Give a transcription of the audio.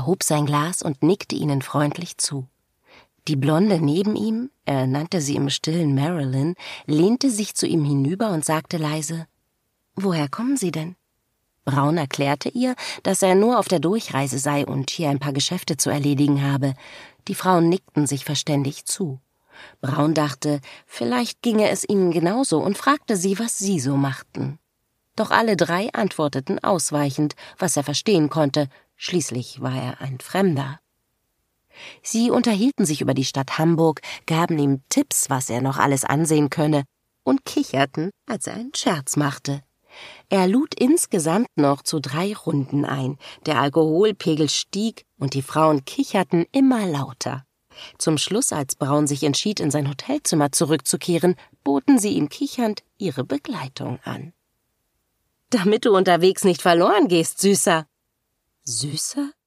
Er hob sein Glas und nickte ihnen freundlich zu. Die Blonde neben ihm, er nannte sie im Stillen Marilyn, lehnte sich zu ihm hinüber und sagte leise: »Woher kommen Sie denn?« Braun erklärte ihr, dass er nur auf der Durchreise sei und hier ein paar Geschäfte zu erledigen habe. Die Frauen nickten sich verständig zu. Braun dachte, vielleicht ginge es ihnen genauso und fragte sie, was sie so machten. Doch alle drei antworteten ausweichend, was er verstehen konnte, schließlich war er ein Fremder. Sie unterhielten sich über die Stadt Hamburg, gaben ihm Tipps, was er noch alles ansehen könne, und kicherten, als er einen Scherz machte. Er lud insgesamt noch zu 3 Runden ein, der Alkoholpegel stieg und die Frauen kicherten immer lauter. Zum Schluss, als Braun sich entschied, in sein Hotelzimmer zurückzukehren, boten sie ihm kichernd ihre Begleitung an. »Damit du unterwegs nicht verloren gehst, Süßer.« »Süßer?«